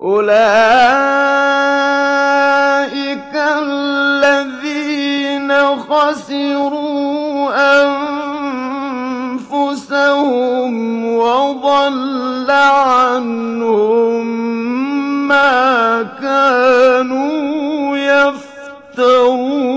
أولئك الذين خسروا أنفسهم وضل عنهم ما كانوا يفترون.